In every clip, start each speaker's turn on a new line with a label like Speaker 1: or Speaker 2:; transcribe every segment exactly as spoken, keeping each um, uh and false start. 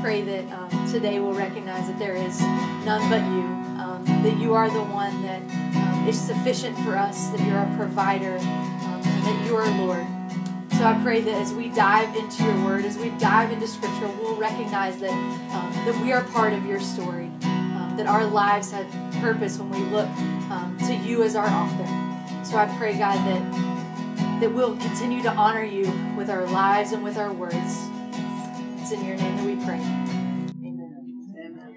Speaker 1: pray that um, today we'll recognize that there is none but you, um, that you are the one that um, is sufficient for us, that you're our provider, um, and that you are Lord. So I pray that as we dive into your word, as we dive into scripture, we'll recognize that, um, that we are part of your story, um, that our lives have purpose when we look um, to you as our author. So I pray, God, that, that we'll continue to honor you with our lives and with our words. It's in your name that we pray. Amen. Amen.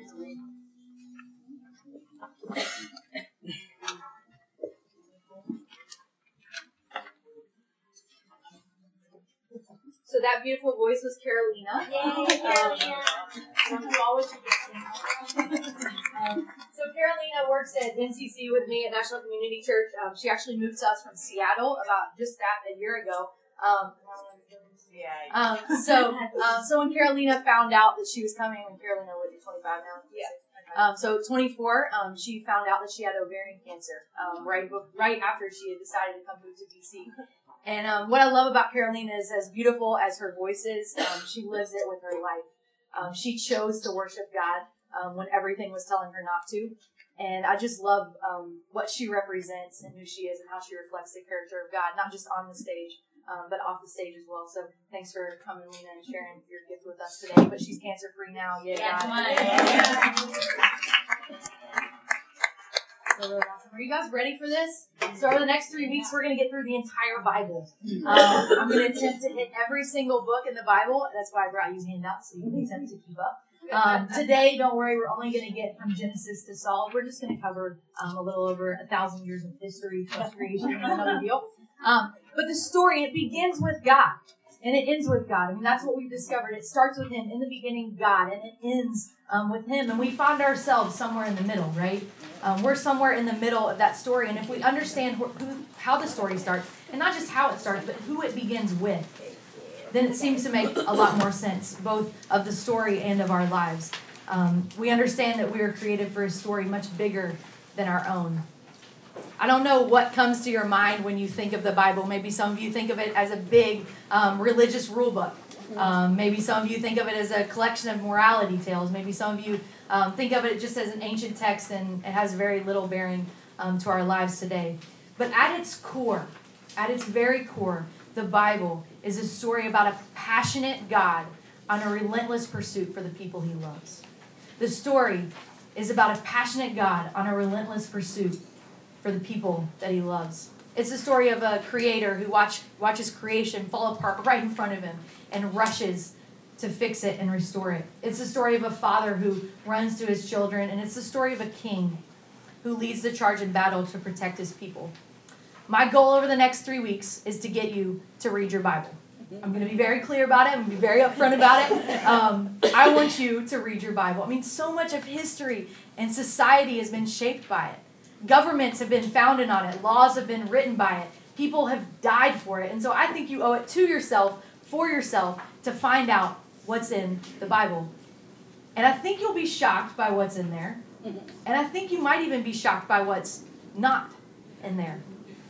Speaker 1: So that beautiful voice was Carolina.
Speaker 2: Yay, Carolina.
Speaker 1: Um, always um, so Carolina works at N C C with me at National Community Church. Um, she actually moved to us from Seattle about just that a year ago. Um, um, so, um, so when Carolina found out that she was coming, when Carolina was twenty-five now, yeah. Um, so twenty-four, um, she found out that she had ovarian cancer um, right right after she had decided to come move to D C. And um, what I love about Carolina is, as beautiful as her voice is, um, she lives it with her life. Um, she chose to worship God um, when everything was telling her not to. And I just love um, what she represents and who she is and how she reflects the character of God, not just on the stage, um, but off the stage as well. So thanks for coming, Lena, and sharing your gift with us today. But she's cancer-free now. Yay,
Speaker 2: Yeah,
Speaker 1: God.
Speaker 2: yeah.
Speaker 1: So really awesome. Are you guys ready for this? So over the next three weeks, we're going to get through the entire Bible. Um, I'm going to attempt to hit every single book in the Bible. That's why I brought you handouts, so you can attempt to keep up. Um, today, don't worry, we're only going to get from Genesis to Saul. We're just going to cover um, a little over a thousand years of history plus creation, another deal. Um, but the story, it begins with God. And it ends with God. I mean, that's what we've discovered. It starts with Him. In the beginning, God. And it ends um, with Him. And we find ourselves somewhere in the middle, right? Um, we're somewhere in the middle of that story. And if we understand who, who, how the story starts, and not just how it starts, but who it begins with, then it seems to make a lot more sense, both of the story and of our lives. Um, we understand that we are created for a story much bigger than our own. I don't know what comes to your mind when you think of the Bible. Maybe some of you think of it as a big um, religious rule book. Um, maybe some of you think of it as a collection of morality tales. Maybe some of you um, think of it just as an ancient text and it has very little bearing um, to our lives today. But at its core, at its very core, the Bible is a story about a passionate God on a relentless pursuit for the people He loves. The story is about a passionate God on a relentless pursuit for the people that He loves. It's the story of a creator who watch, watches creation fall apart right in front of him and rushes to fix it and restore it. It's the story of a father who runs to his children, and it's the story of a king who leads the charge in battle to protect his people. My goal over the next three weeks is to get you to read your Bible. I'm going to be very clear about it. I'm going to be very upfront about it. Um, I want you to read your Bible. I mean, so much of history and society has been shaped by it. Governments have been founded on it. Laws have been written by it. People have died for it. And so I think you owe it to yourself, for yourself, to find out what's in the Bible. And I think you'll be shocked by what's in there. And I think you might even be shocked by what's not in there.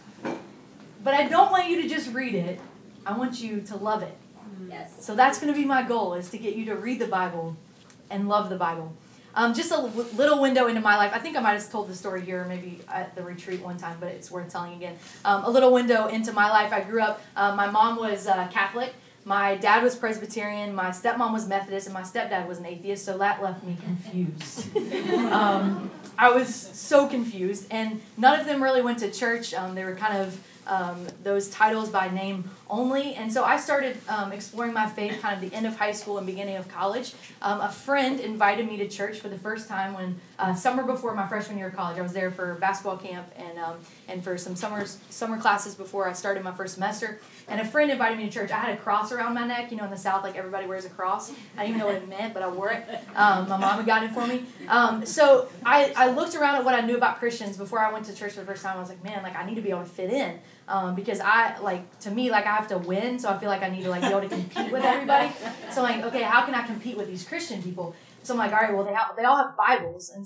Speaker 1: But I don't want you to just read it. I want you to love it.
Speaker 2: Yes.
Speaker 1: So that's going to be my goal, is to get you to read the Bible and love the Bible. Um, just a w- little window into my life. I think I might have told the story here, or maybe at the retreat one time, but it's worth telling again. Um, a little window into my life. I grew up, uh, my mom was uh, Catholic. My dad was Presbyterian. My stepmom was Methodist, and my stepdad was an atheist, so that left me confused. um, I was so confused, and none of them really went to church. Um, they were kind of um, those titles by name only. And so I started um, exploring my faith kind of the end of high school and beginning of college. Um, a friend invited me to church for the first time when uh, summer before my freshman year of college. I was there for basketball camp and um, and for some summers summer classes before I started my first semester. And a friend invited me to church. I had a cross around my neck. You know, in the South, like everybody wears a cross. I didn't even know what it meant, but I wore it. Um, my mama got it for me. Um, so I, I looked around at what I knew about Christians before I went to church for the first time. I was like, man, like I need to be able to fit in. Um, because I, like, to me, like, I have to win, so I feel like I need to, like, be able to compete with everybody. So, like, okay, how can I compete with these Christian people? So I'm like, all right, well, they have, they all have Bibles. And so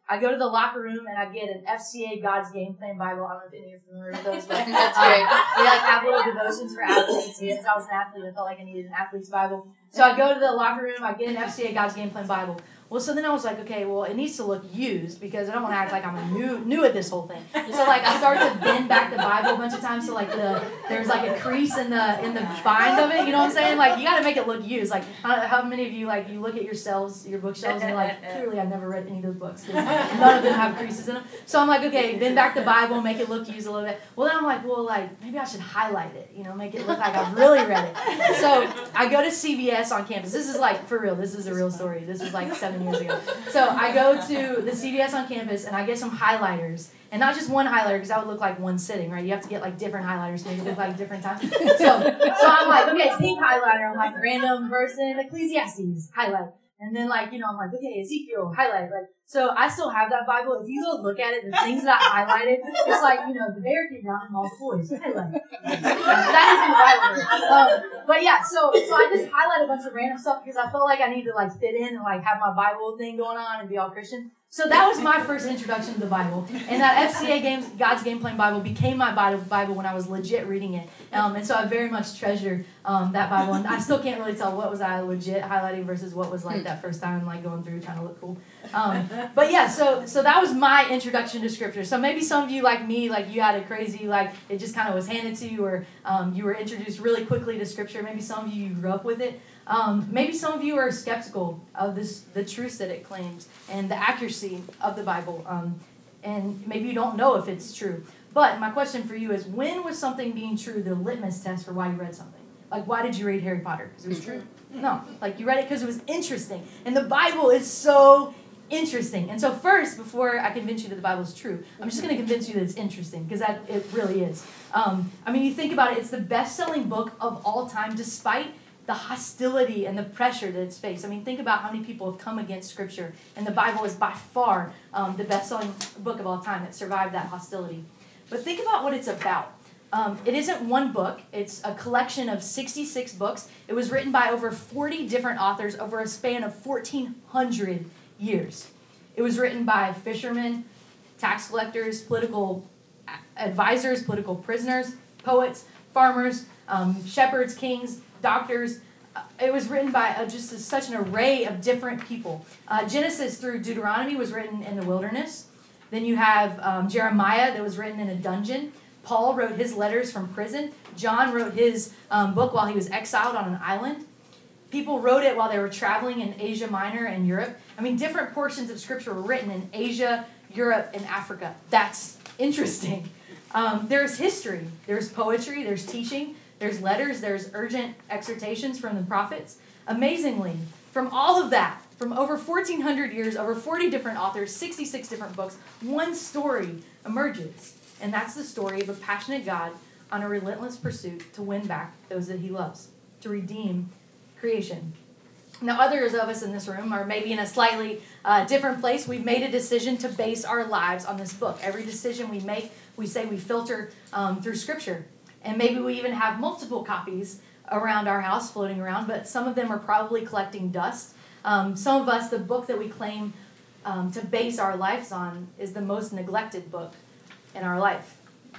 Speaker 1: I go to the locker room and I get an F C A God's Game Plan Bible. I don't know if any of you are familiar with those, but
Speaker 3: That's
Speaker 1: um,
Speaker 3: great.
Speaker 1: we like have little devotions for athletes. And since I was an athlete, I felt like I needed an athlete's Bible. So I go to the locker room, I get an F C A God's Game Plan Bible. Well, so then I was like, okay, well, it needs to look used because I don't want to act like I'm new new at this whole thing. So like I started to bend back the Bible a bunch of times, so like the there's like a crease in the in the bind of it. You know what I'm saying? Like you got to make it look used. Like I don't know how many of you like you look at your shelves, your bookshelves, and you're like, clearly I've never read any of those books. None of them have creases in them. So I'm like, okay, bend back the Bible, make it look used a little bit. Well, then I'm like, well, like maybe I should highlight it. You know, make it look like I've really read it. So I go to C V S on campus. This is like for real. This is a real story. This was like seven years ago. So I go to the C V S on campus and I get some highlighters. And not just one highlighter, because that would look like one sitting, right? You have to get like different highlighters to make it look like different times. So, so I'm like, okay, pink highlighter. I'm like, random verse in Ecclesiastes, highlight. And then like, you know, I'm like, okay, Ezekiel, highlight. Like, so I still have that Bible. If you go look at it, the things that I highlighted, it's like, you know, the bear came down and all the boys. Highlight. That is in the Bible. Um, but yeah, so so I just highlight a bunch of random stuff because I felt like I needed to like fit in and like have my Bible thing going on and be all Christian. So that was my first introduction to the Bible. And that F C A Games, God's Game Plan Bible became my Bible when I was legit reading it. Um, and so I very much treasure um, that Bible. And I still can't really tell what was I legit highlighting versus what was like that first time like going through trying to look cool. Um, but yeah, so so that was my introduction to Scripture. So maybe some of you like me, like you had a crazy, like it just kind of was handed to you or um, you were introduced really quickly to Scripture. Maybe some of you, you grew up with it. Um, maybe some of you are skeptical of this, the truths that it claims and the accuracy of the Bible. Um, and maybe you don't know if it's true. But my question for you is, when was something being true the litmus test for why you read something? Like, why did you read Harry Potter? Because it was true? No. Like, you read it because it was interesting. And the Bible is so interesting. And so first, before I convince you that the Bible is true, I'm just going to convince you that it's interesting, because that it really is. Um, I mean, you think about it, it's the best-selling book of all time, despite the hostility and the pressure that it's faced. I mean, think about how many people have come against Scripture, and the Bible is by far um, the best-selling book of all time that survived that hostility. But think about what it's about. Um, it isn't one book. It's a collection of sixty-six books. It was written by over forty different authors over a span of fourteen hundred years. It was written by fishermen, tax collectors, political advisors, political prisoners, poets, farmers, um, shepherds, kings, doctors. Uh, it was written by uh, just a, such an array of different people. Uh, Genesis through Deuteronomy was written in the wilderness. Then you have um, Jeremiah that was written in a dungeon. Paul wrote his letters from prison. John wrote his um, book while he was exiled on an island. People wrote it while they were traveling in Asia Minor and Europe. I mean, different portions of Scripture were written in Asia, Europe, and Africa. That's interesting. Um, there's history. There's poetry. There's teaching. There's letters, there's urgent exhortations from the prophets. Amazingly, from all of that, from over fourteen hundred years, over forty different authors, sixty-six different books, one story emerges. And that's the story of a passionate God on a relentless pursuit to win back those that he loves, to redeem creation. Now, others of us in this room are maybe in a slightly uh, different place. We've made a decision to base our lives on this book. Every decision we make, we say we filter um, through Scripture. And maybe we even have multiple copies around our house floating around, but some of them are probably collecting dust. Um, some of us, the book that we claim um, to base our lives on is the most neglected book in our life.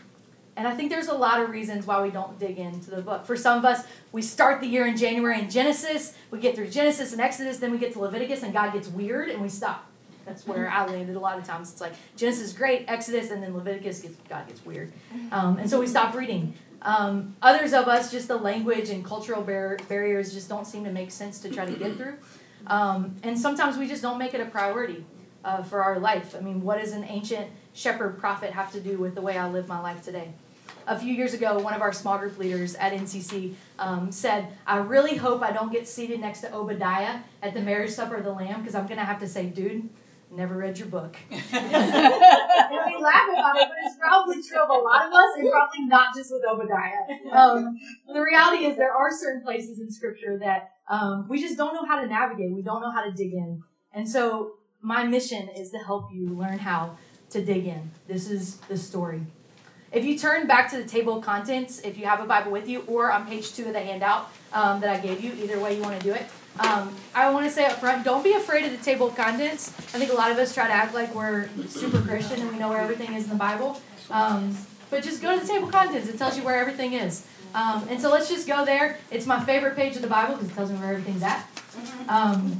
Speaker 1: And I think there's a lot of reasons why we don't dig into the book. For some of us, we start the year in January in Genesis, we get through Genesis and Exodus, then we get to Leviticus, and God gets weird, and we stop. That's where I landed a lot of times. It's like Genesis is great, Exodus, and then Leviticus, gets, God gets weird. Um, and so we stop reading. Um, others of us, just the language and cultural bar- barriers just don't seem to make sense to try to get through. Um, and sometimes we just don't make it a priority uh, for our life. I mean, what does an ancient shepherd prophet have to do with the way I live my life today? A few years ago, one of our small group leaders at N C C um, said, I really hope I don't get seated next to Obadiah at the marriage supper of the Lamb, because I'm going to have to say, dude, never read your book. And we laugh about it, but it's probably true of a lot of us, and probably not just with Obadiah. Um, the reality is there are certain places in Scripture that um, we just don't know how to navigate. We don't know how to dig in. And so my mission is to help you learn how to dig in. This is the story. If you turn back to the table of contents, if you have a Bible with you, or on page two of the handout um, that I gave you, either way you want to do it, Um, I want to say up front, don't be afraid of the table of contents. I think a lot of us try to act like we're super Christian and we know where everything is in the Bible. Um, but just go to the table of contents. It tells you where everything is. Um, and so let's just go there. It's my favorite page of the Bible because it tells me where everything's at. Um,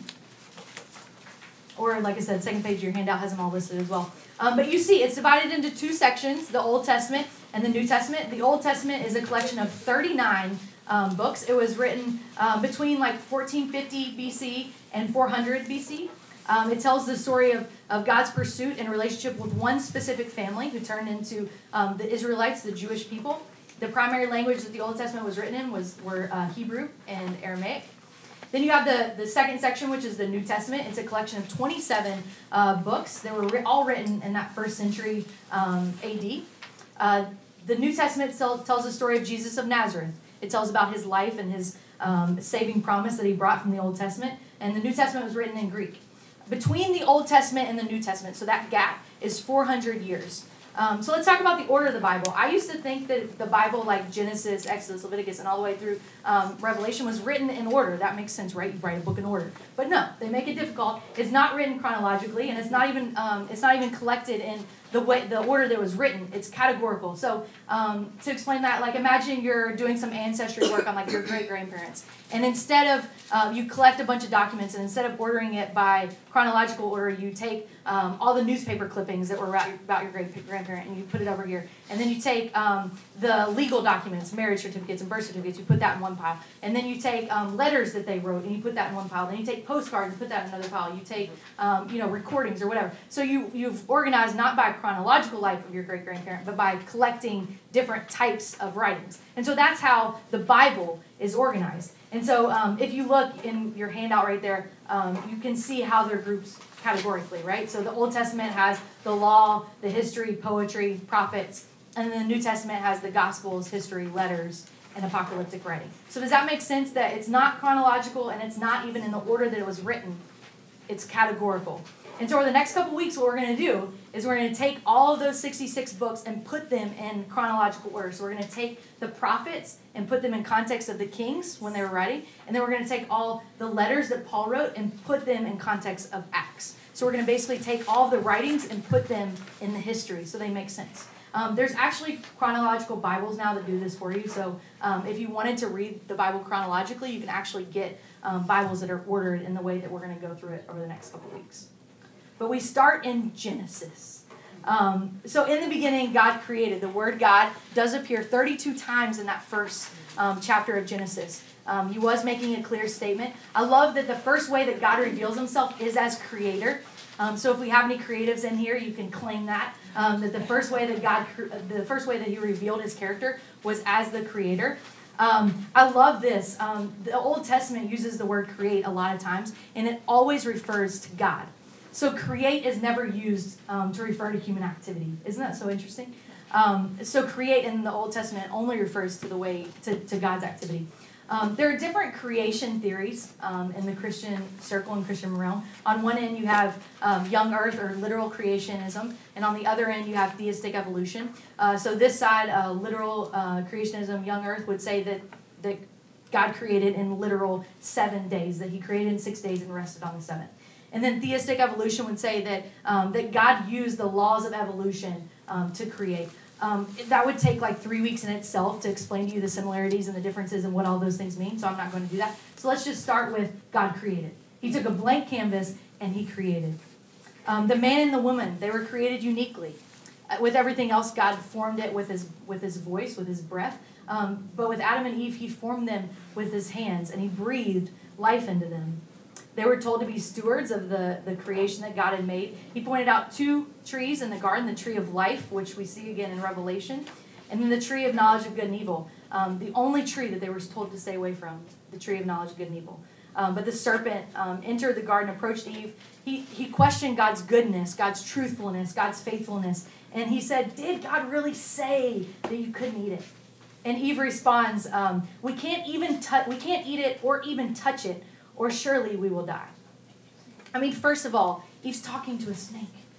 Speaker 1: or like I said, second page of your handout has them all listed as well. Um, but you see, it's divided into two sections, the Old Testament and the New Testament. The Old Testament is a collection of thirty-nine um, books. It was written uh, between like fourteen fifty B C and four hundred B C. Um, it tells the story of, of God's pursuit and relationship with one specific family who turned into um, the Israelites, the Jewish people. The primary language that the Old Testament was written in was were uh, Hebrew and Aramaic. Then you have the, the second section, which is the New Testament. It's a collection of twenty-seven uh, books. They were ri- all written in that first century um, A D. Uh, the New Testament tell, tells the story of Jesus of Nazareth. It tells about his life and his um, saving promise that he brought from the Old Testament. And the New Testament was written in Greek. Between the Old Testament and the New Testament, so that gap is four hundred years. Um, so let's talk about the order of the Bible. I used to think that the Bible, like Genesis, Exodus, Leviticus, and all the way through um, Revelation, was written in order. That makes sense, right? You write a book in order. But no, they make it difficult. It's not written chronologically, and it's not even um, it's not even collected in the way the order that it was written. It's categorical. So um, to explain that, like imagine you're doing some ancestry work on like your great grandparents, and instead of uh, you collect a bunch of documents, and instead of ordering it by chronological order, you take um, all the newspaper clippings that were about your, about your great grandparent, and you put it over here. And then you take um, the legal documents, marriage certificates and birth certificates, you put that in one pile. And then you take um, letters that they wrote, and you put that in one pile. Then you take postcards and put that in another pile. You take um, you know recordings or whatever. So you you've organized not by chronological life of your great grandparent, but by collecting different types of writings. And so that's how the Bible is organized. And so um, if you look in your handout right there, um, you can see how they're grouped categorically, right? So the Old Testament has the law, the history, poetry, prophets, and then the New Testament has the Gospels, history, letters, and apocalyptic writing. So does that make sense that it's not chronological and it's not even in the order that it was written? It's categorical. And so over the next couple weeks, what we're going to do is we're going to take all of those sixty-six books and put them in chronological order. So we're going to take the prophets and put them in context of the kings when they were writing. And then we're going to take all the letters that Paul wrote and put them in context of Acts. So we're going to basically take all of the writings and put them in the history so they make sense. Um, there's actually chronological Bibles now that do this for you. So um, if you wanted to read the Bible chronologically, you can actually get um, Bibles that are ordered in the way that we're going to go through it over the next couple weeks. But we start in Genesis. Um, so in the beginning, God created. The word God does appear thirty-two times in that first um, chapter of Genesis. Um, he was making a clear statement. I love that the first way that God reveals himself is as creator. Um, so if we have any creatives in here, you can claim that. Um, that the first way that God, the first way that he revealed his character was as the creator. Um, I love this. Um, the Old Testament uses the word create a lot of times, and it always refers to God. So create is never used um, to refer to human activity. Isn't that so interesting? Um, so create in the Old Testament only refers to the way to, to God's activity. Um, there are different creation theories um, in the Christian circle and Christian realm. On one end, you have um, young earth or literal creationism, and on the other end, you have theistic evolution. Uh, so this side, uh, literal uh, creationism, young earth would say that that God created in literal seven days, that he created in six days and rested on the seventh. And then theistic evolution would say that um, that God used the laws of evolution um, to create. Um, that would take like three weeks in itself to explain to you the similarities and the differences and what all those things mean, so I'm not going to do that. So let's just start with God created. He took a blank canvas and he created. Um, the man and the woman, they were created uniquely. Uh, with everything else, God formed it with his with his voice, with his breath. Um, but with Adam and Eve, he formed them with his hands and he breathed life into them. They were told to be stewards of the, the creation that God had made. He pointed out two trees in the garden, the tree of life, which we see again in Revelation, and then the tree of knowledge of good and evil, um, the only tree that they were told to stay away from, the tree of knowledge of good and evil. Um, but the serpent um, entered the garden, approached Eve. He, he questioned God's goodness, God's truthfulness, God's faithfulness, and he said, did God really say that you couldn't eat it? And Eve responds, um, we can't even tu- we can't eat it or even touch it, or surely we will die. I mean, first of all, Eve's talking to a snake.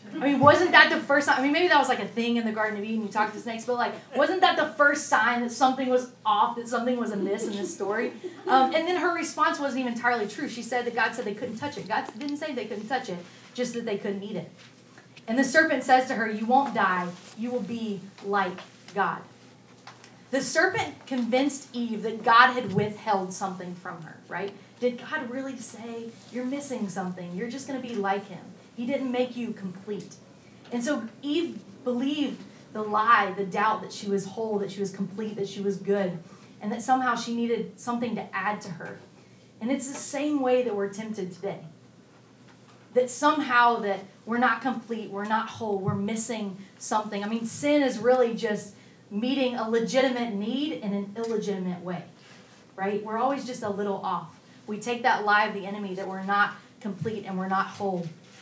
Speaker 1: I mean, wasn't that the first time? I mean, maybe that was like a thing in the Garden of Eden, you talk to snakes, but like, wasn't that the first sign that something was off, that something was amiss in this story? Um, and then her response wasn't even entirely true. She said that God said they couldn't touch it. God didn't say they couldn't touch it, just that they couldn't eat it. And the serpent says to her, you won't die, you will be like God. The serpent convinced Eve that God had withheld something from her, right? Did God really say, you're missing something, you're just going to be like him? He didn't make you complete. And so Eve believed the lie, the doubt that she was whole, that she was complete, that she was good, and that somehow she needed something to add to her. And it's the same way that we're tempted today. That somehow that we're not complete, we're not whole, we're missing something. I mean, sin is really just meeting a legitimate need in an illegitimate way, right? We're always just a little off. We take that lie of the enemy that we're not complete and we're not whole.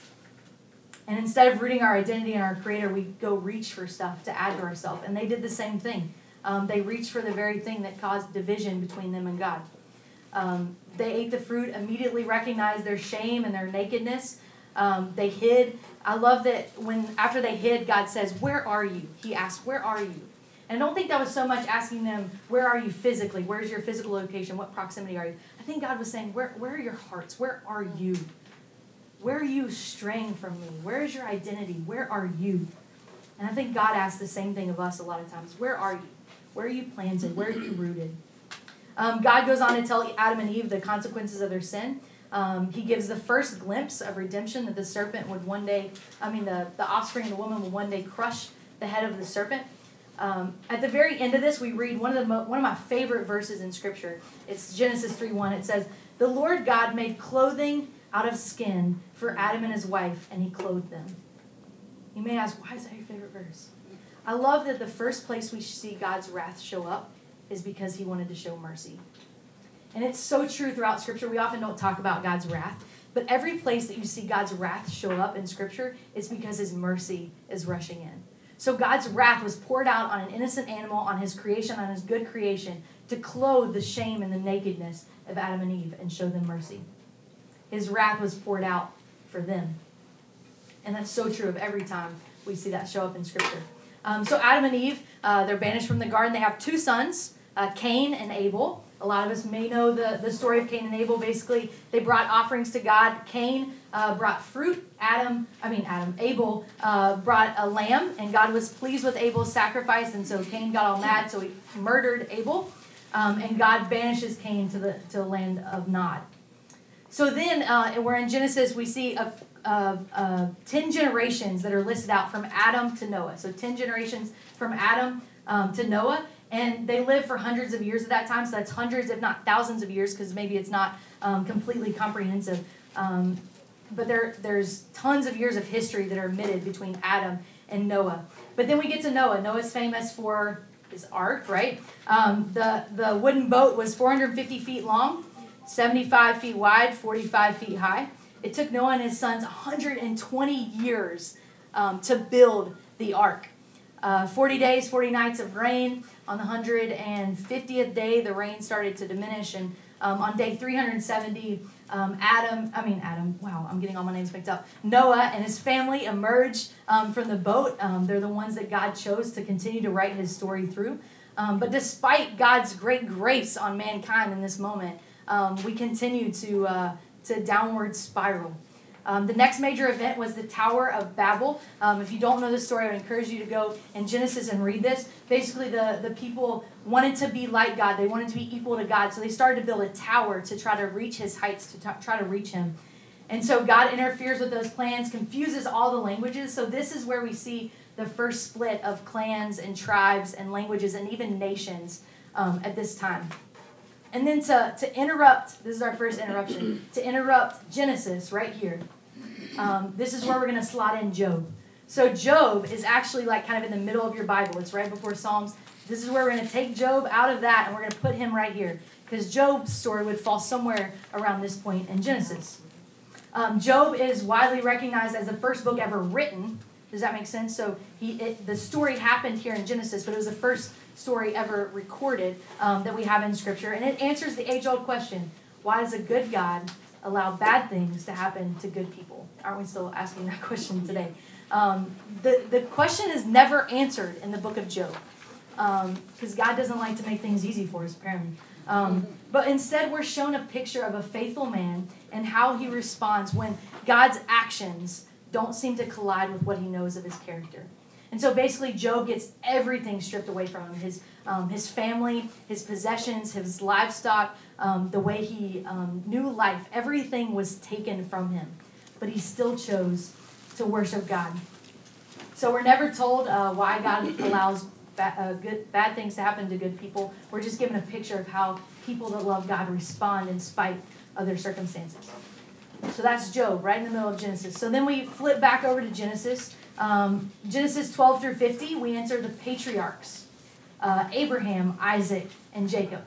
Speaker 1: And instead of rooting our identity in our Creator, we go reach for stuff to add to ourselves. And they did the same thing. Um, they reached for the very thing that caused division between them and God. Um, they ate the fruit, immediately recognized their shame and their nakedness. Um, they hid. I love that when after they hid, God says, where are you? He asked, where are you? And I don't think that was so much asking them, where are you physically? Where's your physical location? What proximity are you? I think God was saying, where, where are your hearts? Where are you? Where are you straying from me? Where is your identity? Where are you? And I think God asks the same thing of us a lot of times. Where are you? Where are you planted? Where are you rooted? Um, God goes on to tell Adam and Eve the consequences of their sin. Um, he gives the first glimpse of redemption that the serpent would one day, I mean, the, the offspring of the woman would one day crush the head of the serpent. Um, at the very end of this, we read one of the mo- one of my favorite verses in Scripture. It's Genesis three one. It says, the Lord God made clothing out of skin for Adam and his wife, and he clothed them. You may ask, why is that your favorite verse? I love that the first place we see God's wrath show up is because he wanted to show mercy. And it's so true throughout Scripture. We often don't talk about God's wrath, but every place that you see God's wrath show up in Scripture is because his mercy is rushing in. So God's wrath was poured out on an innocent animal, on his creation, on his good creation, to clothe the shame and the nakedness of Adam and Eve and show them mercy. His wrath was poured out for them. And that's so true of every time we see that show up in Scripture. Um, so Adam and Eve, uh, they're banished from the garden. They have two sons, uh, Cain and Abel. A lot of us may know the, the story of Cain and Abel. Basically, they brought offerings to God. Cain uh, brought fruit. Adam, I mean Adam, Abel uh, brought a lamb, and God was pleased with Abel's sacrifice, and so Cain got all mad, so he murdered Abel, um, and God banishes Cain to the to the land of Nod. So then, uh, we're in Genesis, we see a, a, a ten generations that are listed out from Adam to Noah. So ten generations from Adam um, to Noah. And they lived for hundreds of years at that time, so that's hundreds, if not thousands of years, because maybe it's not um, completely comprehensive. Um, but there, there's tons of years of history that are omitted between Adam and Noah. But then we get to Noah. Noah's famous for his ark, right? Um, the, the wooden boat was four hundred fifty feet long, seventy-five feet wide, forty-five feet high. It took Noah and his sons one hundred twenty years um, to build the ark. Uh, forty days, forty nights of rain. On the one hundred fiftieth day, the rain started to diminish, and um, on day three hundred seventy, um, Adam, I mean Adam, wow, I'm getting all my names mixed up. Noah and his family emerged um, from the boat. Um, they're the ones that God chose to continue to write his story through. Um, but despite God's great grace on mankind in this moment, um, we continue to uh, to downward spiral. Um, the next major event was the Tower of Babel. Um, if you don't know this story, I would encourage you to go in Genesis and read this. Basically, the, the people wanted to be like God. They wanted to be equal to God. So they started to build a tower to try to reach his heights, to t- try to reach him. And so God interferes with those plans, confuses all the languages. So this is where we see the first split of clans and tribes and languages and even nations um, at this time. And then to, to interrupt, this is our first interruption, to interrupt Genesis right here. Um, this is where we're going to slot in Job. So Job is actually like kind of in the middle of your Bible. It's right before Psalms. This is where we're going to take Job out of that and we're going to put him right here. Because Job's story would fall somewhere around this point in Genesis. Um, Job is widely recognized as the first book ever written. Does that make sense? So he, it, the story happened here in Genesis, but it was the first story ever recorded um, that we have in Scripture. And it answers the age-old question, why does a good God allow bad things to happen to good people? Aren't we still asking that question today? Um, the, the question is never answered in the book of Job. Because um, God doesn't like to make things easy for us, apparently. Um, but instead, we're shown a picture of a faithful man and how he responds when God's actions don't seem to collide with what he knows of his character. And so basically, Job gets everything stripped away from him. His, um, his family, his possessions, his livestock, um, the way he um, knew life, everything was taken from him. But he still chose to worship God. So we're never told uh, why God allows Bad, uh, good, bad things to happen to good people. We're just given a picture of how people that love God respond in spite of their circumstances. So that's Job, right in the middle of Genesis. So then we flip back over to Genesis. Um, Genesis twelve through fifty, we enter the patriarchs. Uh, Abraham, Isaac, and Jacob.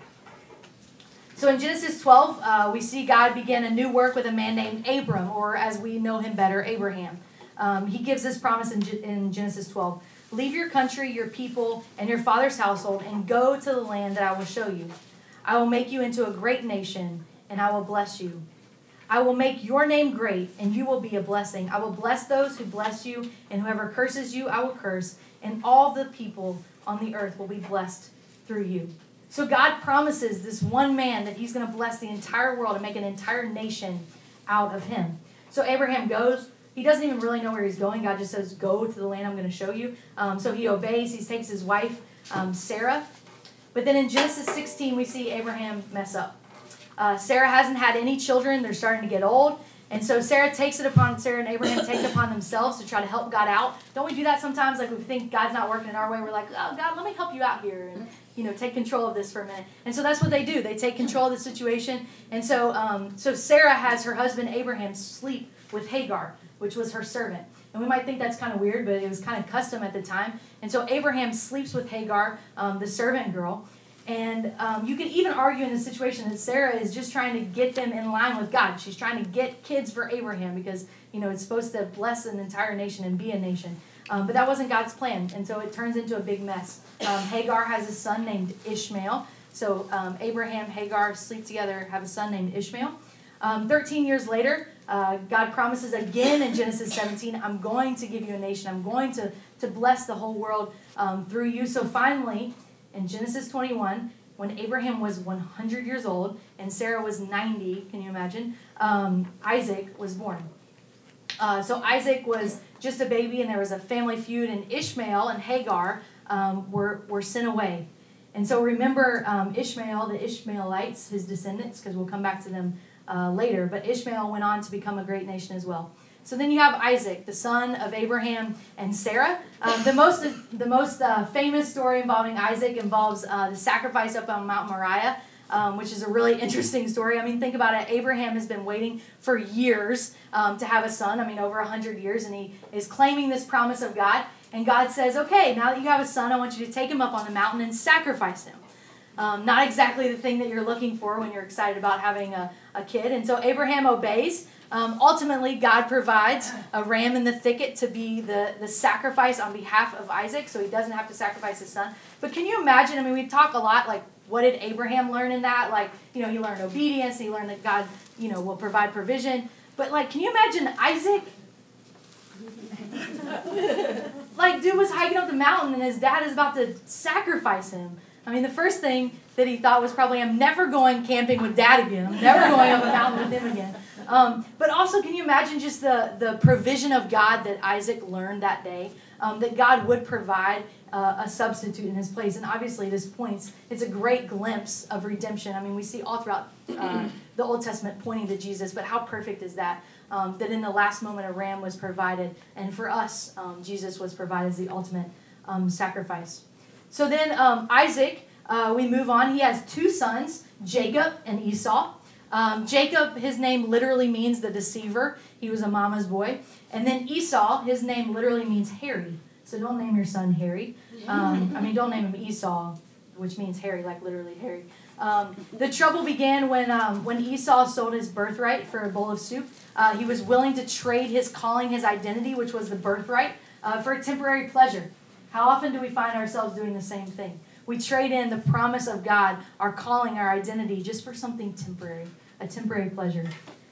Speaker 1: So in Genesis twelve, uh, we see God begin a new work with a man named Abram, or as we know him better, Abraham. Um, he gives this promise in, in Genesis twelve. Leave your country, your people, and your father's household, and go to the land that I will show you. I will make you into a great nation, and I will bless you. I will make your name great, and you will be a blessing. I will bless those who bless you, and whoever curses you, I will curse, and all the people on the earth will be blessed through you. So God promises this one man that he's going to bless the entire world and make an entire nation out of him. So Abraham goes. He doesn't even really know where he's going. God just says, go to the land I'm going to show you. Um, so he obeys. He takes his wife, um, Sarah. But then in Genesis sixteen, we see Abraham mess up. Uh, Sarah hasn't had any children. They're starting to get old. And so Sarah takes it upon, Sarah and Abraham take it upon themselves to try to help God out. Don't we do that sometimes? Like we think God's not working in our way. We're like, oh, God, let me help you out here. And, you know, take control of this for a minute. And so that's what they do. They take control of the situation. And so, um, so Sarah has her husband Abraham sleep with Hagar, which was her servant. And we might think that's kind of weird, but it was kind of custom at the time. And so Abraham sleeps with Hagar, um, the servant girl. And um, you could even argue in this situation that Sarah is just trying to get them in line with God. She's trying to get kids for Abraham because, you know, it's supposed to bless an entire nation and be a nation. Um, but that wasn't God's plan. And so it turns into a big mess. Um, Hagar has a son named Ishmael. So um, Abraham, Hagar sleep together, have a son named Ishmael. Um, Thirteen years later, uh, God promises again in Genesis seventeen, I'm going to give you a nation. I'm going to, to bless the whole world um, through you. So finally, in Genesis twenty-one, when Abraham was one hundred years old and Sarah was ninety, can you imagine, um, Isaac was born. Uh, so Isaac was just a baby, and there was a family feud, and Ishmael and Hagar um, were, were sent away. And so remember um, Ishmael, the Ishmaelites, his descendants, because we'll come back to them uh, later, but Ishmael went on to become a great nation as well. So then you have Isaac, the son of Abraham and Sarah. Um, the most the most uh, famous story involving Isaac involves uh, the sacrifice up on Mount Moriah, um, which is a really interesting story. I mean, think about it. Abraham has been waiting for years um, to have a son. I mean, over one hundred years, and he is claiming this promise of God. And God says, okay, now that you have a son, I want you to take him up on the mountain and sacrifice him. Um, not exactly the thing that you're looking for when you're excited about having a, a kid. And so Abraham obeys. Um, ultimately, God provides a ram in the thicket to be the, the sacrifice on behalf of Isaac, so he doesn't have to sacrifice his son. But can you imagine, I mean, we talk a lot, like, what did Abraham learn in that? Like, you know, he learned obedience, he learned that God, you know, will provide provision. But, like, can you imagine Isaac? Like, dude was hiking up the mountain, and his dad is about to sacrifice him. I mean, the first thing that he thought was probably, I'm never going camping with Dad again. I'm never going up a mountain with him again. Um, but also, can you imagine just the, the provision of God that Isaac learned that day? Um, that God would provide uh, a substitute in his place. And obviously, this points, it's a great glimpse of redemption. I mean, we see all throughout uh, the Old Testament pointing to Jesus, but how perfect is that? Um, that in the last moment, a ram was provided. And for us, um, Jesus was provided as the ultimate um, sacrifice. So then um, Isaac, uh, we move on. He has two sons, Jacob and Esau. Um, Jacob, his name literally means the deceiver. He was a mama's boy. And then Esau, his name literally means hairy. So don't name your son Harry. Um, I mean, don't name him Esau, which means hairy, like literally hairy. Um, the trouble began when um, when Esau sold his birthright for a bowl of soup. Uh, he was willing to trade his calling, his identity, which was the birthright, uh, for a temporary pleasure. How often do we find ourselves doing the same thing? We trade in the promise of God, our calling, our identity, just for something temporary, a temporary pleasure.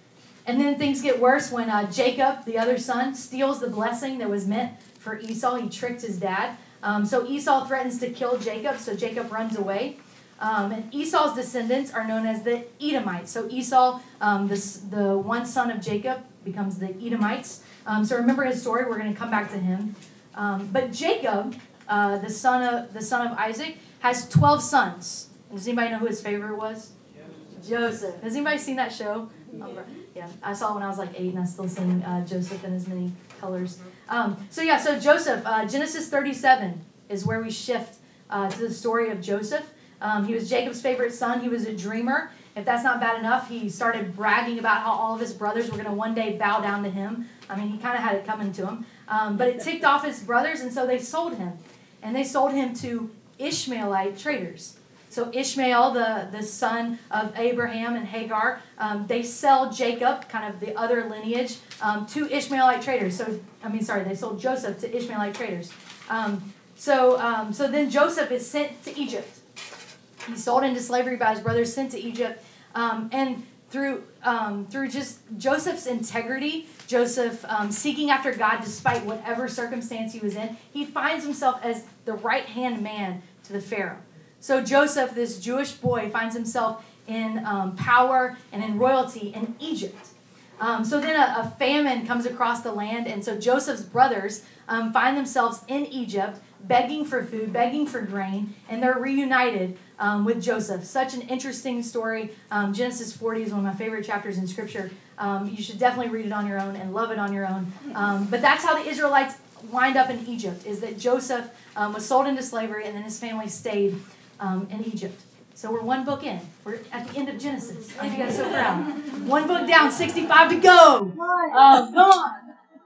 Speaker 1: and then things get worse when uh, Jacob, the other son, steals the blessing that was meant for Esau. He tricked his dad. Um, so Esau threatens to kill Jacob, so Jacob runs away. Um, and Esau's descendants are known as the Edomites. So Esau, um, the, the one son of Jacob, becomes the Edomites. Um, so remember his story. We're going to come back to him. Um, but Jacob, uh, the son of the son of Isaac, has twelve sons. Does anybody know who his favorite was? Joseph. Has anybody seen that show? Yeah, I saw it when I was like eight, and I still sing uh, Joseph in as many colors. Um, so yeah, so Joseph, uh, Genesis thirty-seven is where we shift uh, to the story of Joseph. Um, he was Jacob's favorite son. He was a dreamer. If that's not bad enough, he started bragging about how all of his brothers were going to one day bow down to him. I mean, he kind of had it coming to him. Um, but it ticked off his brothers, and so they sold him. And they sold him to Ishmaelite traders. So Ishmael, the, the son of Abraham and Hagar, um, they sell Jacob, kind of the other lineage, um, to Ishmaelite traders. So, I mean, sorry, they sold Joseph to Ishmaelite traders. Um, so, um, so then Joseph is sent to Egypt. He's sold into slavery by his brothers, sent to Egypt. Um, and through um, through just Joseph's integrity, Joseph um, seeking after God despite whatever circumstance he was in, he finds himself as the right-hand man to the Pharaoh. So Joseph, this Jewish boy, finds himself in um, power and in royalty in Egypt. Um, so then a, a famine comes across the land, and so Joseph's brothers um, find themselves in Egypt, begging for food, begging for grain, and they're reunited um, with Joseph. Such an interesting story. Um, Genesis forty is one of my favorite chapters in Scripture. Um, you should definitely read it on your own and love it on your own. Um, but that's how the Israelites wind up in Egypt, is that Joseph um, was sold into slavery, and then his family stayed um, in Egypt. So we're one book in. We're at the end of Genesis. Aren't you guys so proud? One book down, sixty-five to go. Um, come on.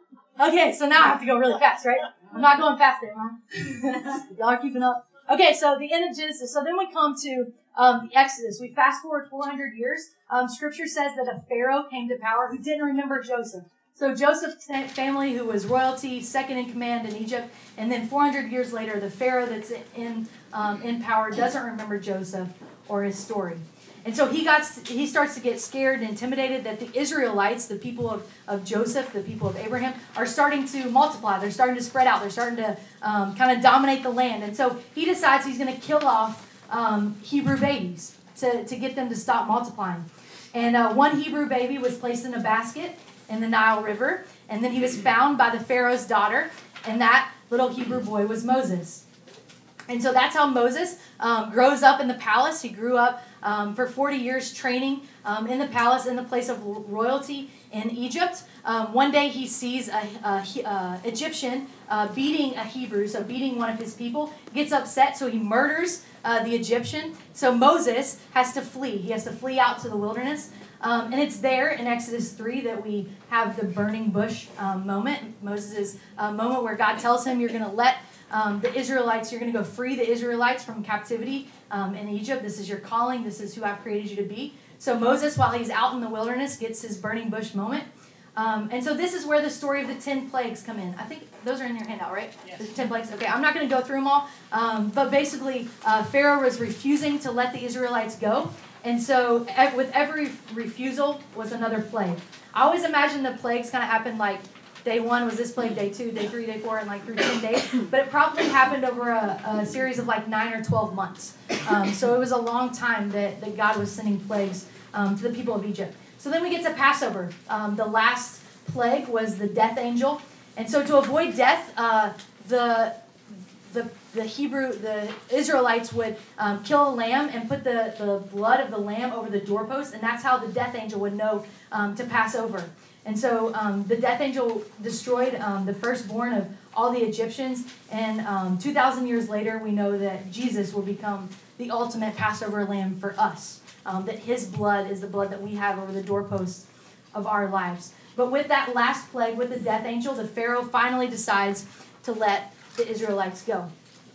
Speaker 1: Okay, so now I have to go really fast, right? I'm not going fast there, huh? Y'all are keeping up. Okay, so the end of Genesis. So then we come to um, the Exodus. We fast forward four hundred years. Um, scripture says that a Pharaoh came to power who didn't remember Joseph. So Joseph's family, who was royalty, second in command in Egypt, and then four hundred years later, the Pharaoh that's in um, in power doesn't remember Joseph or his story. And so he got he starts to get scared and intimidated that the Israelites, the people of, of Joseph, the people of Abraham, are starting to multiply. They're starting to spread out. They're starting to um, kind of dominate the land. And so he decides he's going to kill off um, Hebrew babies to, to get them to stop multiplying. And uh, one Hebrew baby was placed in a basket in the Nile River. And then he was found by the Pharaoh's daughter. And that little Hebrew boy was Moses. And so that's how Moses um, grows up in the palace. He grew up um, for forty years training um, in the palace, in the place of royalty in Egypt. Um, one day he sees a, a, a Egyptian uh, beating a Hebrew, so beating one of his people, gets upset, so he murders uh, the Egyptian. So Moses has to flee. He has to flee out to the wilderness. Um, and it's there in Exodus three that we have the burning bush um, moment. Moses' uh, moment where God tells him, you're going to let Um, the Israelites, you're going to go free the Israelites from captivity um, in Egypt. This is your calling. This is who I've created you to be. So Moses, while he's out in the wilderness, gets his burning bush moment. Um, and so this is where the story of the ten plagues come in. I think those are in your handout, right? Yes. The ten plagues. Okay, I'm not going to go through them all. Um, but basically, uh, Pharaoh was refusing to let the Israelites go. And so e- with every refusal was another plague. I always imagine the plagues kind of happened like day one was this plague, day two, day three, day four, and like through ten days. But it probably happened over a, a series of like nine or twelve months. Um, so it was a long time that, that God was sending plagues um, to the people of Egypt. So then we get to Passover. Um, the last plague was the death angel. And so to avoid death, uh, the the the Hebrew, the Israelites would um, kill a lamb and put the, the blood of the lamb over the doorpost. And that's how the death angel would know um, to pass over. And so um, the death angel destroyed um, the firstborn of all the Egyptians. And um, two thousand years later, we know that Jesus will become the ultimate Passover lamb for us. Um, that his blood is the blood that we have over the doorposts of our lives. But with that last plague, with the death angel, the Pharaoh finally decides to let the Israelites go.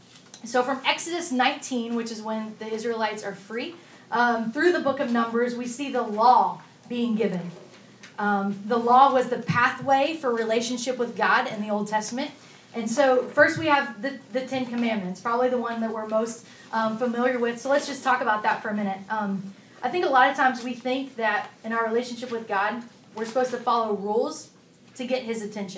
Speaker 1: So from Exodus nineteen, which is when the Israelites are free, um, through the book of Numbers, we see the law being given. Um, the law was the pathway for relationship with God in the Old Testament. And so first we have the, the Ten Commandments, probably the one that we're most um, familiar with. So let's just talk about that for a minute. Um, I think a lot of times we think that in our relationship with God, we're supposed to follow rules to get his attention.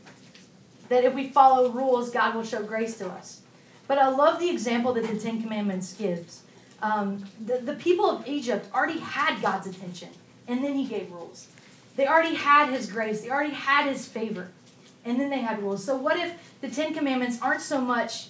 Speaker 1: That if we follow rules, God will show grace to us. But I love the example that the Ten Commandments gives. Um, the, the people of Egypt already had God's attention, and then he gave rules. They already had his grace. They already had his favor, and then they had rules. So what if the Ten Commandments aren't so much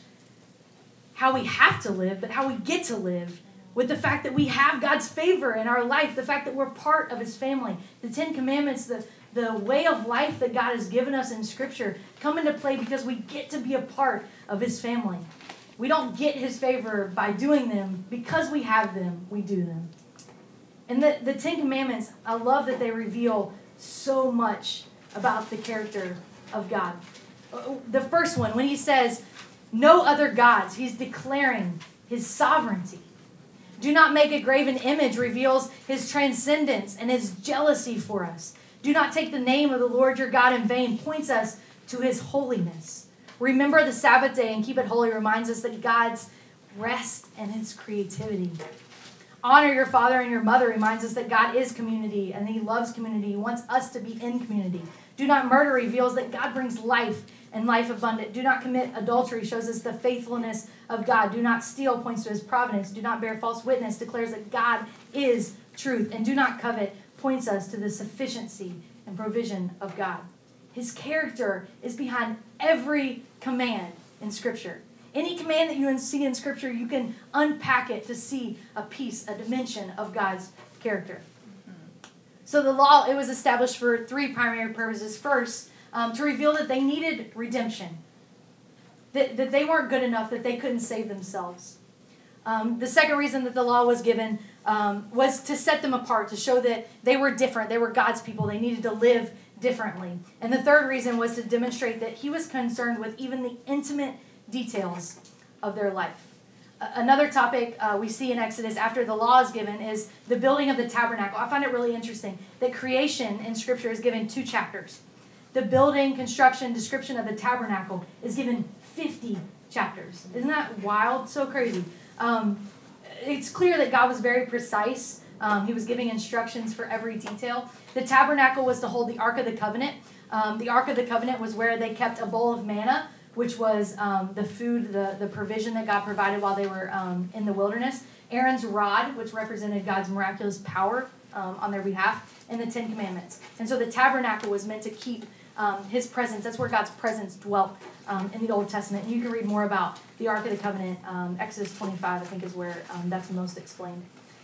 Speaker 1: how we have to live, but how we get to live, with the fact that we have God's favor in our life, the fact that we're part of his family. The Ten Commandments, the, the way of life that God has given us in Scripture come into play because we get to be a part of his family. We don't get his favor by doing them. Because we have them, we do them. And the, the Ten Commandments, I love that they reveal so much about the character of God. The first one, when he says, no other gods, he's declaring his sovereignty. Do not make a graven image reveals his transcendence and his jealousy for us. Do not take the name of the Lord your God in vain, points us to his holiness. Remember the Sabbath day and keep it holy reminds us that God's rest and his creativity. Honor your father and your mother reminds us that God is community and he loves community. He wants us to be in community. Do not murder reveals that God brings life and life abundant. Do not commit adultery shows us the faithfulness of God. Do not steal points to his providence. Do not bear false witness declares that God is truth. And do not covet points us to the sufficiency and provision of God. His character is behind every command in Scripture. Any command that you see in Scripture, you can unpack it to see a piece, a dimension of God's character. So the law, it was established for three primary purposes. First, um, to reveal that they needed redemption. That, that they weren't good enough, that they couldn't save themselves. Um, the second reason that the law was given um, was to set them apart, to show that they were different. They were God's people. They needed to live differently. And the third reason was to demonstrate that he was concerned with even the intimate details of their life. Uh, another topic uh, we see in Exodus after the law is given is the building of the tabernacle. I find it really interesting that creation in Scripture is given two chapters. The building, construction, description of the tabernacle is given fifty chapters. Isn't that wild? So crazy. Um, it's clear that God was very precise. Um, he was giving instructions for every detail. The tabernacle was to hold the Ark of the Covenant. Um, the Ark of the Covenant was where they kept a bowl of manna, which was um, the food, the, the provision that God provided while they were um, in the wilderness. Aaron's rod, which represented God's miraculous power um, on their behalf, and the Ten Commandments. And so the tabernacle was meant to keep um, his presence. That's where God's presence dwelt um, in the Old Testament. And you can read more about the Ark of the Covenant. Um, Exodus twenty-five, I think, is where um, that's most explained.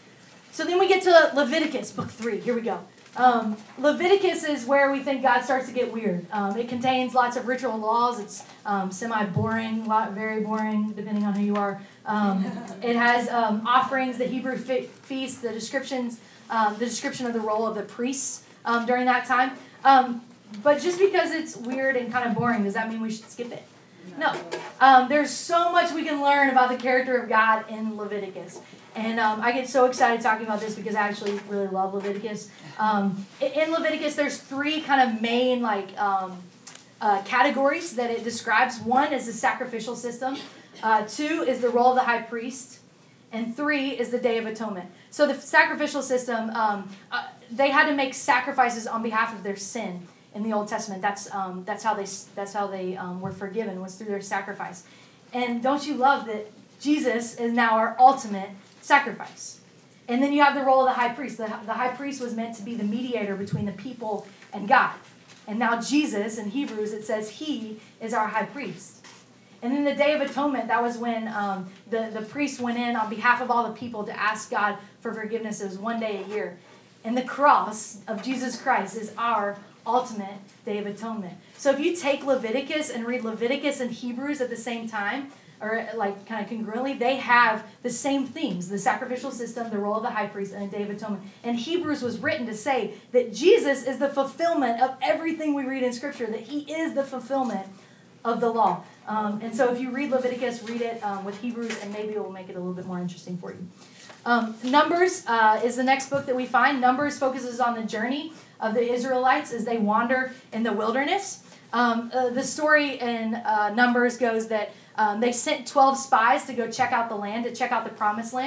Speaker 1: So then we get to Leviticus, book three. Here we go. Um, Leviticus is where we think God starts to get weird. Um, it contains lots of ritual laws. It's um, semi-boring, lot, very boring, depending on who you are. Um, it has um, offerings, the Hebrew fe- feast, the descriptions, um, the description of the role of the priests um, during that time. Um, but just because it's weird and kind of boring, does that mean we should skip it? No. Um, there's so much we can learn about the character of God in Leviticus. And um, I get so excited talking about this because I actually really love Leviticus. Um, in Leviticus, there's three kind of main like um, uh, categories that it describes. One is the sacrificial system. Uh, two is the role of the high priest. And three is the Day of Atonement. So the sacrificial system, um, uh, they had to make sacrifices on behalf of their sin in the Old Testament. That's um, that's how they that's how they um, were forgiven, was through their sacrifice. And don't you love that Jesus is now our ultimate sacrifice? And then you have the role of the high priest. The, the high priest was meant to be the mediator between the people and God. And now Jesus, in Hebrews, it says he is our high priest. And then the Day of Atonement, that was when um, the, the priest went in on behalf of all the people to ask God for forgiveness. It was one day a year. And the cross of Jesus Christ is our ultimate Day of Atonement. So if you take Leviticus and read Leviticus and Hebrews at the same time, or like kind of congruently, they have the same themes: the sacrificial system, the role of the high priest, and a Day of Atonement. And Hebrews was written to say that Jesus is the fulfillment of everything we read in Scripture, that he is the fulfillment of the law. Um, and so if you read Leviticus, read it um, with Hebrews, and maybe it will make it a little bit more interesting for you. Um, Numbers uh, is the next book that we find. Numbers focuses on the journey of the Israelites as they wander in the wilderness. Um, uh, the story in uh, Numbers goes that Um, they sent twelve spies to go check out the land, to check out the promised land.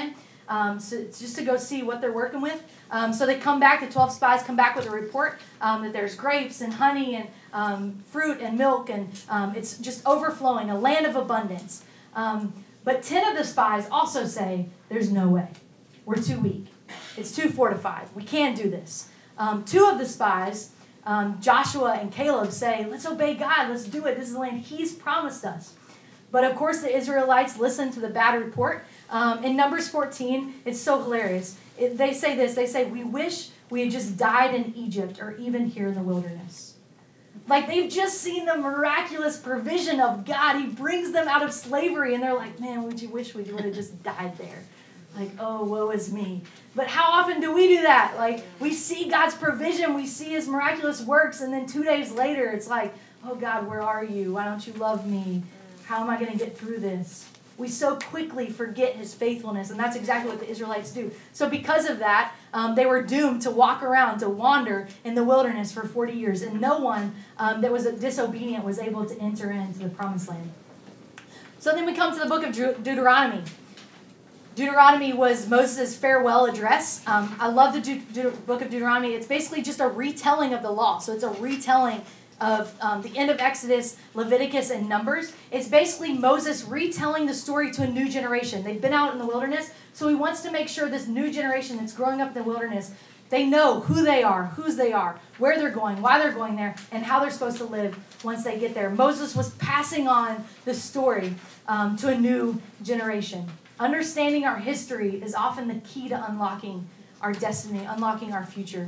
Speaker 1: um, so it's just to go see what they're working with. Um, so they come back, the twelve spies come back with a report um, that there's grapes and honey and um, fruit and milk, and um, it's just overflowing, a land of abundance. Um, but ten of the spies also say, there's no way. We're too weak. It's too fortified. We can't do this. Um, two of the spies, um, Joshua and Caleb, say, let's obey God. Let's do it. This is the land He's promised us. But of course, the Israelites listen to the bad report. Um, in Numbers fourteen, it's so hilarious. It, they say this. They say, we wish we had just died in Egypt or even here in the wilderness. Like they've just seen the miraculous provision of God. He brings them out of slavery. And they're like, man, would you wish we would have just died there? Like, oh, woe is me. But how often do we do that? Like, we see God's provision. We see His miraculous works. And then two days later, it's like, oh, God, where are you? Why don't you love me? How am I going to get through this? We so quickly forget His faithfulness. And that's exactly what the Israelites do. So because of that, um, they were doomed to walk around, to wander in the wilderness for forty years. And no one um, that was disobedient was able to enter into the promised land. So then we come to the book of Deut- Deuteronomy. Deuteronomy was Moses' farewell address. Um, I love the De- De- book of Deuteronomy. It's basically just a retelling of the law. So it's a retelling of um, the end of Exodus, Leviticus, and Numbers. It's basically Moses retelling the story to a new generation. They've been out in the wilderness, so he wants to make sure this new generation that's growing up in the wilderness, they know who they are, whose they are, where they're going, why they're going there, and how they're supposed to live once they get there. Moses was passing on the story um, to a new generation. Understanding our history is often the key to unlocking our destiny, unlocking our future.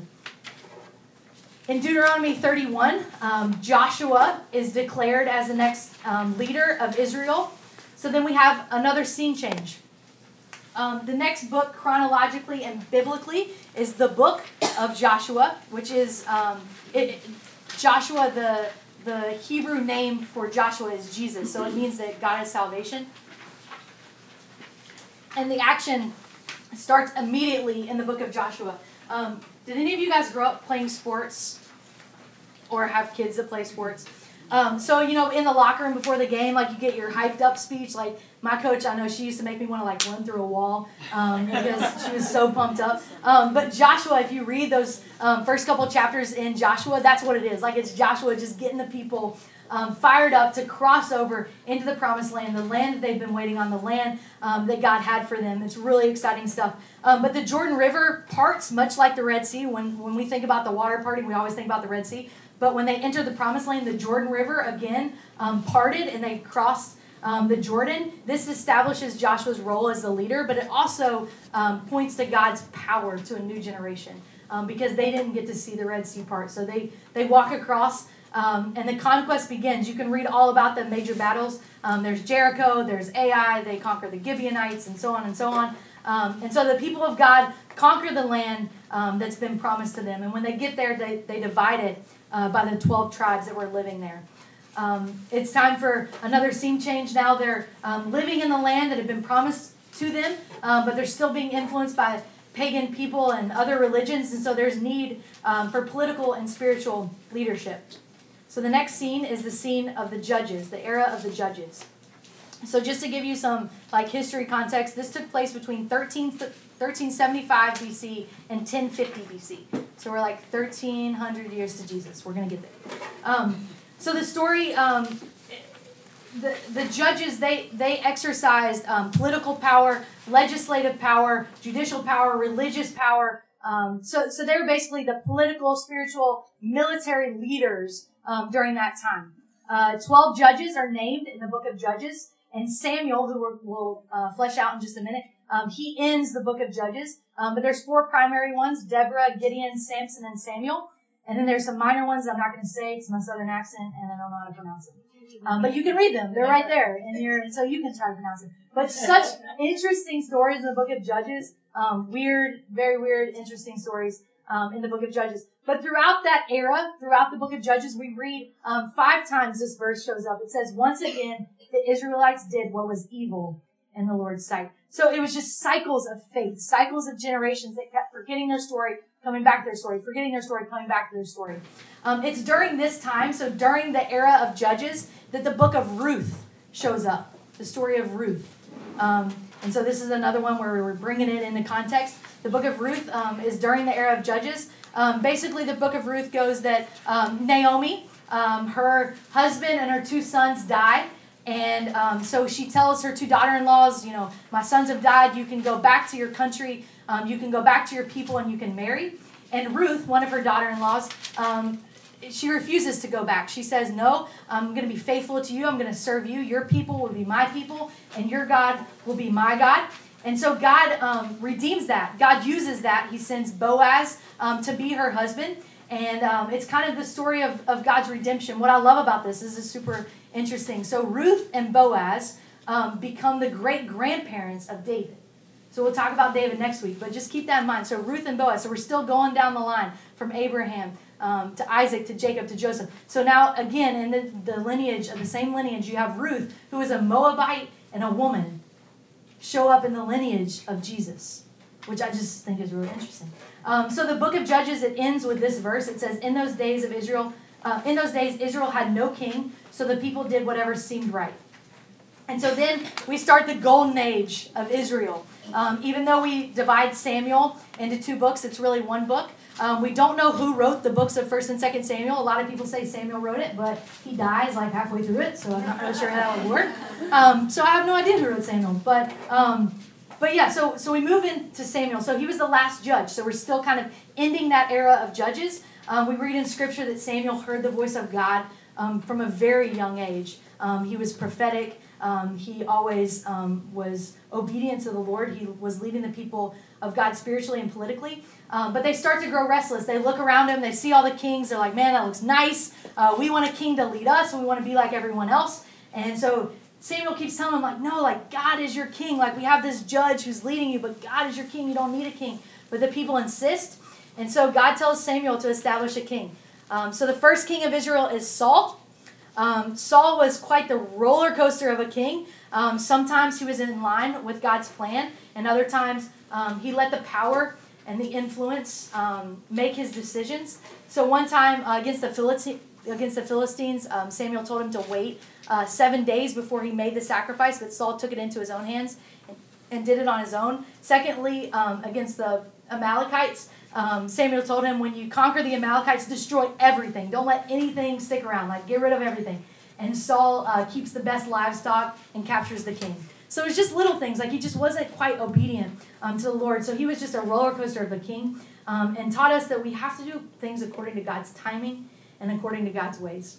Speaker 1: In Deuteronomy thirty-one, um, Joshua is declared as the next um, leader of Israel. So then we have another scene change. Um, the next book chronologically and biblically is the book of Joshua, which is um, it, Joshua, the, the Hebrew name for Joshua is Jesus. So it means that God is salvation. And the action starts immediately in the book of Joshua. Um, did any of you guys grow up playing sports or have kids that play sports? Um, so, you know, in the locker room before the game, like you get your hyped up speech. Like my coach, I know she used to make me want to like run through a wall um, because she was so pumped up. Um, but Joshua, if you read those um, first couple chapters in Joshua, that's what it is. Like it's Joshua just getting the people Um, fired up to cross over into the promised land, the land that they've been waiting on, the land um, that God had for them. It's really exciting stuff. Um, but the Jordan River parts, much like the Red Sea. When, when we think about the water parting, we always think about the Red Sea. But when they entered the promised land, the Jordan River, again, um, parted and they crossed um, the Jordan. This establishes Joshua's role as the leader, but it also um, points to God's power to a new generation um, because they didn't get to see the Red Sea part. So they, they walk across. Um, and the conquest begins. You can read all about the major battles. Um, there's Jericho, there's Ai, they conquer the Gibeonites, and so on and so on. Um, and so the people of God conquer the land um, that's been promised to them. And when they get there, they, they divide it uh, by the twelve tribes that were living there. Um, it's time for another scene change now. They're um, living in the land that had been promised to them, um, but they're still being influenced by pagan people and other religions. And so there's need um, for political and spiritual leadership. So the next scene is the scene of the judges, the era of the judges. So just to give you some like history context, this took place between thirteen, thirteen seventy-five B C and ten fifty B C. So we're like thirteen hundred years to Jesus. We're going to get there. Um, so the story, um, the, the judges, they, they exercised um, political power, legislative power, judicial power, religious power. Um, so, so they're basically the political, spiritual, military leaders Um, during that time. Uh, Twelve judges are named in the book of Judges, and Samuel, who we're, we'll uh, flesh out in just a minute, um, he ends the book of Judges. Um, but there's four primary ones: Deborah, Gideon, Samson, and Samuel. And then there's some minor ones I'm not going to say because my southern accent and I don't know how to pronounce them. Um, but you can read them; they're right there, and you're so you can try to pronounce it. But such interesting stories in the book of Judges. Um, weird, very weird, interesting stories um, in the book of Judges. But throughout that era, throughout the book of Judges, we read um, five times this verse shows up. It says, once again, the Israelites did what was evil in the Lord's sight. So it was just cycles of faith, cycles of generations that kept forgetting their story, coming back to their story, forgetting their story, coming back to their story. Um, it's during this time, so during the era of Judges, that the book of Ruth shows up, the story of Ruth. Um, And so this is another one where we're bringing it into context. The book of Ruth um, is during the era of Judges. Um, basically, the book of Ruth goes that um, Naomi, um, her husband and her two sons die. And um, so she tells her two daughter-in-laws, you know, my sons have died. You can go back to your country. Um, you can go back to your people and you can marry. And Ruth, one of her daughter-in-laws, um, she refuses to go back. She says, no, I'm going to be faithful to you. I'm going to serve you. Your people will be my people, and your God will be my God. And so God um, redeems that. God uses that. He sends Boaz um, to be her husband. And um, it's kind of the story of, of God's redemption. What I love about this, this is super interesting. So Ruth and Boaz um, become the great-grandparents of David. So we'll talk about David next week, but just keep that in mind. So Ruth and Boaz. So we're still going down the line from Abraham um, to Isaac to Jacob to Joseph. So now, again, in the, the lineage, of the same lineage, you have Ruth, who is a Moabite and a woman, show up in the lineage of Jesus, which I just think is really interesting. Um, so the book of Judges, it ends with this verse. It says, in those days of Israel, uh, in those days Israel had no king, so the people did whatever seemed right. And so then we start the golden age of Israel. Um, even though we divide Samuel into two books, it's really one book. Um, we don't know who wrote the books of First and Second Samuel. A lot of people say Samuel wrote it, but he dies like halfway through it, so I'm not really sure how that would work. Um, so I have no idea who wrote Samuel. But um, but yeah, so so we move into Samuel. So he was the last judge. So we're still kind of ending that era of judges. Um, we read in Scripture that Samuel heard the voice of God um, from a very young age. Um, he was prophetic. Um, he always um, was obedient to the Lord. He was leading the people of God spiritually and politically. Um, but they start to grow restless. They look around him. They see all the kings. They're like, man, that looks nice. Uh, we want a king to lead us. And we want to be like everyone else. And so Samuel keeps telling them, like, no, like, God is your king. Like, we have this judge who's leading you, but God is your king. You don't need a king. But the people insist. And so God tells Samuel to establish a king. Um, so the first king of Israel is Saul. Um, Saul was quite the roller coaster of a king. Um, sometimes he was in line with God's plan, and other times um, he let the power and the influence um, make his decisions. So one time uh, against the Philistines, against the Philistines, um, Samuel told him to wait uh, seven days before he made the sacrifice, but Saul took it into his own hands and, and did it on his own. Secondly, um, against the Amalekites, Um, Samuel told him, when you conquer the Amalekites, destroy everything. Don't let anything stick around. Like, get rid of everything. And Saul uh, keeps the best livestock and captures the king. So it's just little things. Like, he just wasn't quite obedient um, to the Lord. So he was just a roller coaster of a king um, and taught us that we have to do things according to God's timing and according to God's ways.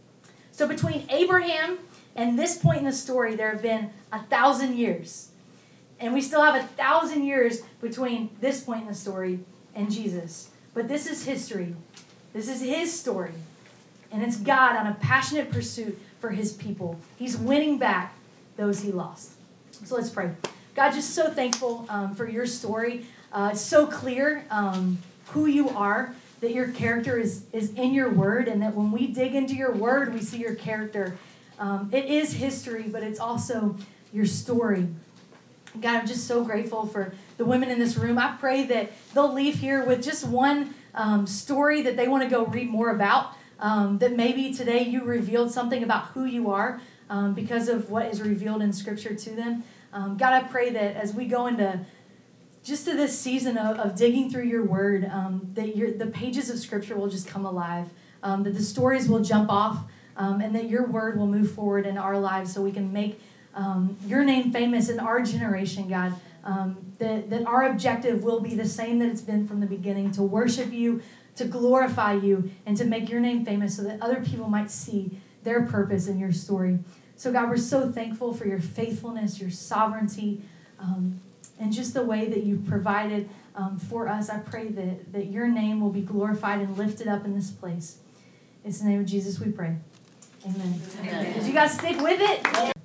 Speaker 1: So between Abraham and this point in the story, there have been a thousand years. And we still have a thousand years between this point in the story and Jesus. But this is history. This is his story. And it's God on a passionate pursuit for his people. He's winning back those he lost. So let's pray. God, just so thankful um, for your story. Uh, it's so clear um, who you are, that your character is, is in your word, and that when we dig into your word, we see your character. Um, it is history, but it's also your story. God, I'm just so grateful for the women in this room. I pray that they'll leave here with just one um, story that they want to go read more about. Um, that maybe today you revealed something about who you are um, because of what is revealed in Scripture to them. Um, God, I pray that as we go into just to this season of, of digging through your word, um, that your, the pages of Scripture will just come alive. Um, that the stories will jump off um, and that your word will move forward in our lives so we can make Um, your name famous in our generation, God. Um, that, that our objective will be the same that it's been from the beginning, to worship you, to glorify you, and to make your name famous so that other people might see their purpose in your story. So God, we're so thankful for your faithfulness, your sovereignty, um, and just the way that you've provided um, for us. I pray that, that your name will be glorified and lifted up in this place. It's in the name of Jesus we pray. Amen. Amen. Did you guys stick with it?